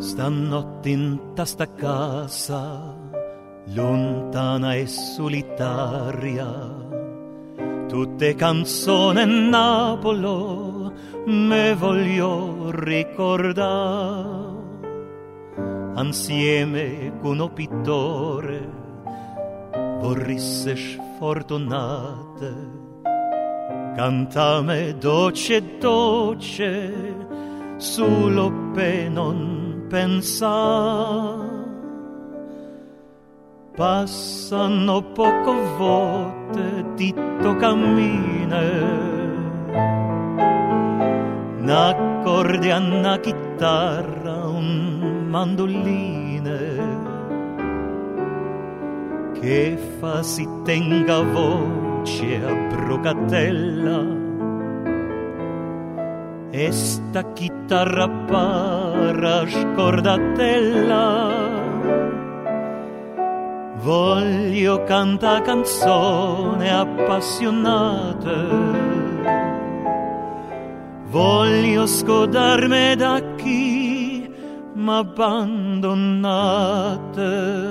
Stanotte in sta casa, lontana e solitaria, tutte canzoni Napolo me voglio ricordare. Insieme con un pittore vorrisse sfortunate, cantame dolce dolce solo per non pensare. Passano poco volte ditto cammine, n'accordi a una chitarra, un mandoline, che fa si tenga voce a brocatella, e sta chitarra para scordatella. Voglio cantare canzone appassionate, voglio scodarmi da chi m'abbandonate.